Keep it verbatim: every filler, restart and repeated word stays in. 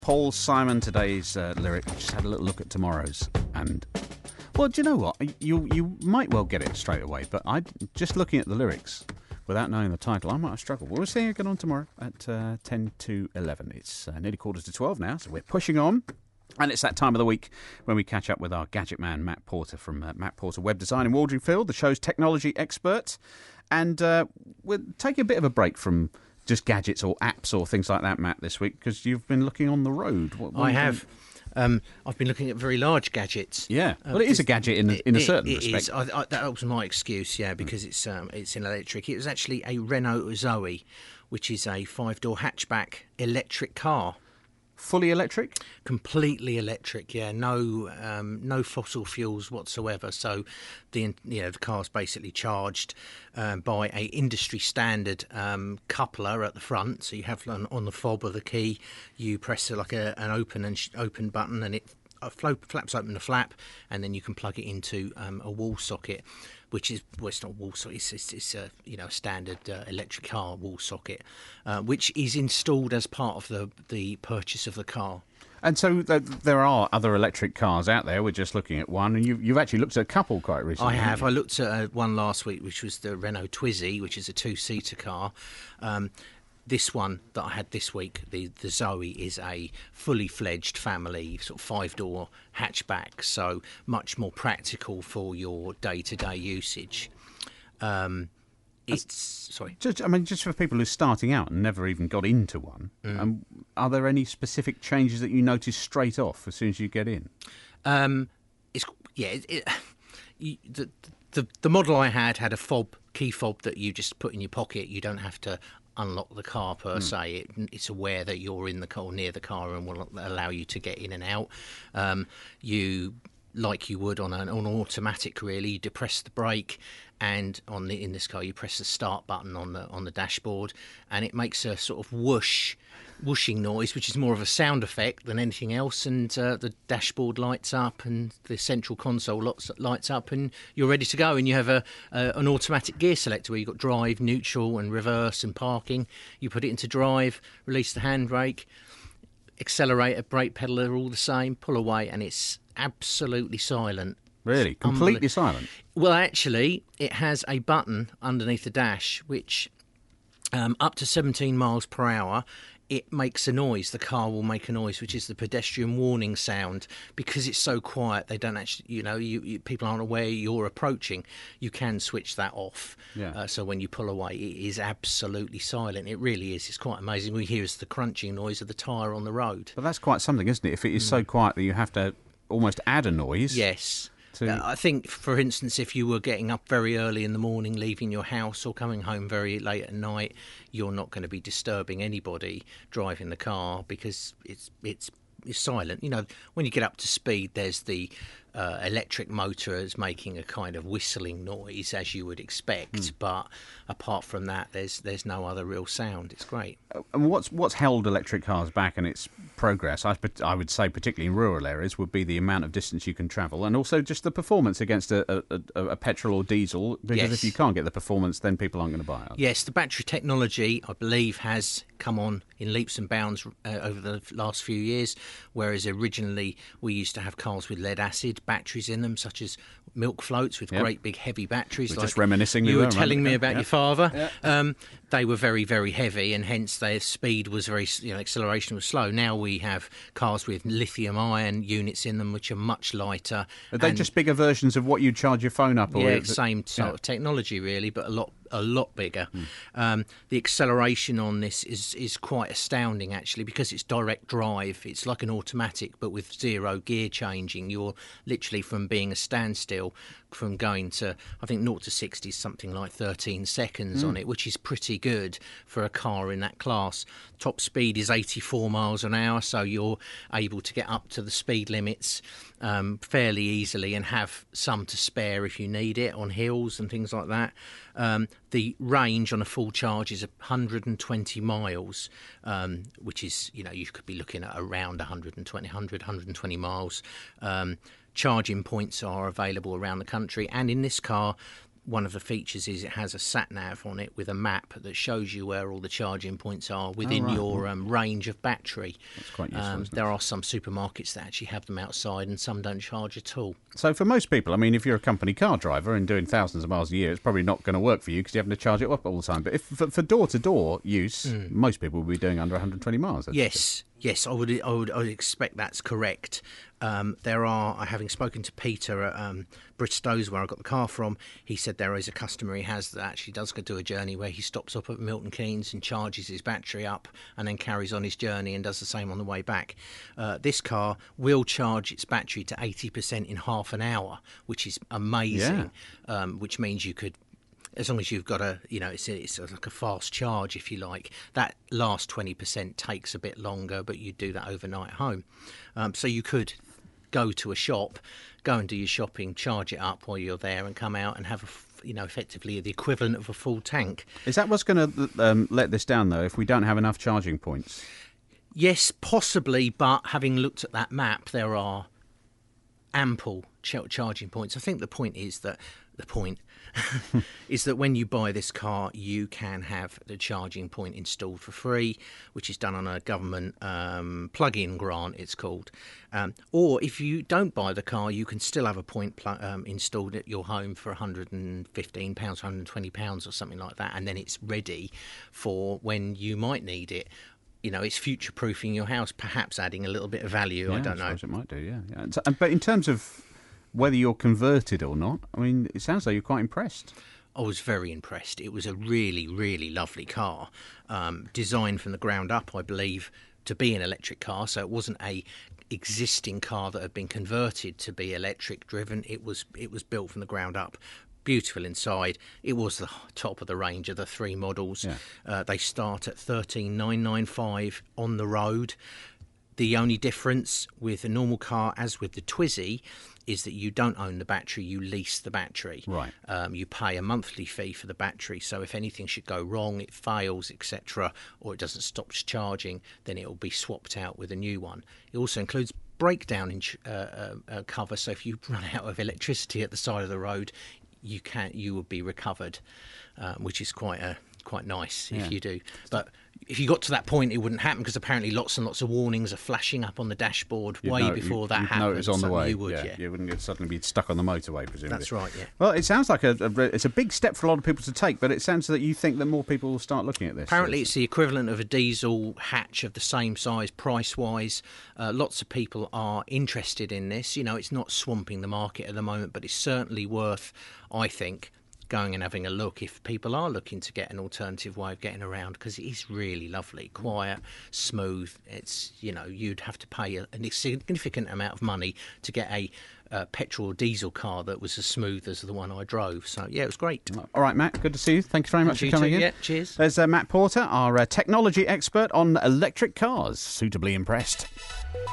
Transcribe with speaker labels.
Speaker 1: Paul Simon, today's uh, lyric. We just had a little look at tomorrow's, and well, do you know what? You you might well get it straight away, but I just looking at the lyrics without knowing the title, I might have struggled. We'll see again on tomorrow at uh, ten to eleven. It's uh, nearly quarter to twelve now, so we're pushing on. And it's that time of the week when we catch up with our gadget man, Matt Porter, from uh, Matt Porter Web Design in Waldringfield, the show's technology expert. And uh, we're taking a bit of a break from just gadgets or apps or things like that, Matt, this week, because you've been looking on the road. What, what
Speaker 2: I have. Um, I've been looking at very large gadgets.
Speaker 1: Yeah, well, uh, it is a gadget in a, in a certain
Speaker 2: it, it
Speaker 1: respect.
Speaker 2: Is. I, I, that was my excuse, yeah, because mm. it's um, it's an electric. It was actually a Renault Zoe, which is a five-door hatchback electric car.
Speaker 1: Fully electric?
Speaker 2: Completely electric, yeah. No, um, no fossil fuels whatsoever. So, the you know the car's basically charged um, by a industry standard um, coupler at the front. So you have on, on the fob of the key, you press like a, an open and sh- open button, and it uh, flow, flaps open the flap, and then you can plug it into um, a wall socket. Which is, well, it's not wall socket, it's, it's, it's a you know standard uh, electric car wall socket, uh, which is installed as part of the, the purchase of the car.
Speaker 1: And so th- there are other electric cars out there. We're just looking at one, and you've, you've actually looked at a couple quite recently.
Speaker 2: I have. I looked at uh, one last week, which was the Renault Twizy, which is a two-seater car. Um, This one that I had this week, the, the Zoe, is a fully fledged family, sort of five-door hatchback, so much more practical for your day-to-day usage. Um, it's sorry.
Speaker 1: Just, I mean, just for people who are starting out and never even got into one, mm. um, are there any specific changes that you notice straight off as soon as you get in?
Speaker 2: Um, it's yeah. It, it, you, the, the the model I had had a fob, key fob that you just put in your pocket. You don't have to unlock the car per mm. se. It, it's aware that you're in the car or near the car and will allow you to get in and out. Um, you, like you would on an on automatic, really, you depress the brake, and on the in this car you press the start button on the on the dashboard, and it makes a sort of whoosh. whooshing noise, which is more of a sound effect than anything else, and uh, the dashboard lights up and the central console lights, lights up, and you're ready to go. And you have a, a an automatic gear selector where you've got drive, neutral and reverse and parking. You put it into drive, release the handbrake, accelerator, brake pedal are all the same, pull away, and it's absolutely silent.
Speaker 1: Really? Completely silent?
Speaker 2: Well, actually, it has a button underneath the dash which um, up to seventeen miles per hour it makes a noise. The car will make a noise, which is the pedestrian warning sound. Because it's so quiet, they don't actually, you know, you, you, people aren't aware you're approaching. You can switch that off. Yeah. Uh, so when you pull away, it is absolutely silent. It really is. It's quite amazing. We hear is the crunching noise of the tyre on the road.
Speaker 1: But that's quite something, isn't it? If it is mm. so quiet that you have to almost add a noise.
Speaker 2: Yes. Uh, I think, for instance, if you were getting up very early in the morning, leaving your house, or coming home very late at night, you're not going to be disturbing anybody driving the car because it's it's it's silent. You know, when you get up to speed, there's the uh, electric motor is making a kind of whistling noise, as you would expect. Mm. But apart from that, there's there's no other real sound. It's great.
Speaker 1: And what's what's held electric cars back in its progress, I, I would say, particularly in rural areas, would be the amount of distance you can travel, and also just the performance against a, a, a petrol or diesel. Because yes. if you can't get the performance, then people aren't going to buy it.
Speaker 2: Yes, the battery technology, I believe, has come on in leaps and bounds uh, over the last few years, whereas originally we used to have cars with lead acid batteries in them, such as milk floats with yep. great big heavy batteries.
Speaker 1: We're
Speaker 2: like
Speaker 1: just reminiscing.
Speaker 2: You
Speaker 1: we
Speaker 2: were telling me about
Speaker 1: yep.
Speaker 2: your father.
Speaker 1: Yep.
Speaker 2: Um, they were very, very heavy, and hence their speed was very, you know, acceleration was slow. Now we have cars with lithium-ion units in them, which are much lighter.
Speaker 1: Are they just bigger versions of what you charge your phone up? Or
Speaker 2: yeah, same sort yeah. of technology, really, but a lot a lot bigger. Mm. Um, the acceleration on this is, is quite astounding, actually, because it's direct drive. It's like an automatic, but with zero gear changing. You're literally from being a standstill, from going to, I think, zero to sixty is something like thirteen seconds mm. on it, which is pretty good for a car in that class. Top speed is eighty-four miles an hour, so you're able to get up to the speed limits um, fairly easily and have some to spare if you need it on hills and things like that. Um, the range on a full charge is one hundred twenty miles, um, which is, you know, you could be looking at around one hundred twenty, one hundred, one hundred twenty miles. Um, charging points are available around the country, and in this car, one of the features is it has a sat nav on it with a map that shows you where all the charging points are within
Speaker 1: Oh, right.
Speaker 2: your um, range of battery.
Speaker 1: That's quite useful,
Speaker 2: Um,
Speaker 1: isn't it?
Speaker 2: there are some supermarkets that actually have them outside, and some don't charge at all.
Speaker 1: So for most people, I mean, if you're a company car driver and doing thousands of miles a year, it's probably not going to work for you because you're having to charge it up all the time. But if for, for door-to-door use, most people will be doing under one hundred twenty miles. That's
Speaker 2: Yes, yes, I would, I would, I would expect that's correct. Um, there are, having spoken to Peter at um, Bristow's, where I got the car from, he said there is a customer he has that actually does go do a journey where he stops up at Milton Keynes and charges his battery up and then carries on his journey and does the same on the way back. Uh, this car will charge its battery to eighty percent in half an hour, which is amazing, um, which means you could, as long as you've got a, you know, it's, a, it's like a fast charge, if you like. That last twenty percent takes a bit longer, but you do that overnight at home. Um, so you could go to a shop, go and do your shopping, charge it up while you're there, and come out and have, a, f- you know, effectively the equivalent of a full tank.
Speaker 1: Is that what's going to um, let this down, though, if we don't have enough charging points?
Speaker 2: Yes, possibly, but having looked at that map, there are ample ch- charging points. I think the point is that the point is that when you buy this car, you can have the charging point installed for free, which is done on a government um, plug-in grant, it's called. Um, or if you don't buy the car, you can still have a point pl- um, installed at your home for one hundred fifteen pounds, one hundred twenty pounds or something like that, and then it's ready for when you might need it. You know, it's future-proofing your house, perhaps adding a little bit of value.
Speaker 1: Yeah,
Speaker 2: I don't know.
Speaker 1: suppose it might do, yeah. yeah. And so- But in terms of whether you're converted or not, I mean, it sounds like you're quite impressed.
Speaker 2: I was very impressed. It was a really, really lovely car, um, designed from the ground up, I believe, to be an electric car. So it wasn't a existing car that had been converted to be electric driven. It was it was built from the ground up. Beautiful inside. It was the top of the range of the three models.
Speaker 1: Yeah.
Speaker 2: Uh, they start at thirteen nine nine five on the road. The only difference with a normal car, as with the Twizy, is that you don't own the battery, you lease the battery.
Speaker 1: Right.
Speaker 2: Um, you pay a monthly fee for the battery, so if anything should go wrong, it fails, et cetera, or it doesn't stop charging, then it will be swapped out with a new one. It also includes breakdown ins- uh, uh, uh, cover, so if you run out of electricity at the side of the road, you can you will be recovered, um, which is quite a quite nice
Speaker 1: Yeah.
Speaker 2: if you do. But if you got to that point, it wouldn't happen because apparently lots and lots of warnings are flashing up on the dashboard
Speaker 1: You'd
Speaker 2: way
Speaker 1: know-
Speaker 2: before
Speaker 1: you'd-
Speaker 2: that
Speaker 1: you'd
Speaker 2: happens.
Speaker 1: know it was on the
Speaker 2: so
Speaker 1: way.
Speaker 2: You would, yeah.
Speaker 1: You wouldn't get, suddenly be stuck on the motorway, presumably.
Speaker 2: That's right, yeah.
Speaker 1: Well, it sounds like a, a re- it's a big step for a lot of people to take, but it sounds that you think that more people will start looking at this.
Speaker 2: Apparently, it's the equivalent of a diesel hatch of the same size, price-wise. Uh, lots of people are interested in this. You know, it's not swamping the market at the moment, but it's certainly worth, I think, going and having a look if people are looking to get an alternative way of getting around, because it is really lovely, quiet, smooth. It's, you know, you'd have to pay a, a significant amount of money to get a uh, petrol or diesel car that was as smooth as the one I drove. So, yeah, it was great.
Speaker 1: All right, Matt, good to see you. Thank you very much
Speaker 2: You
Speaker 1: for coming
Speaker 2: too,
Speaker 1: in.
Speaker 2: yeah, cheers.
Speaker 1: There's uh, Matt Porter, our uh, technology expert on electric cars. Suitably impressed.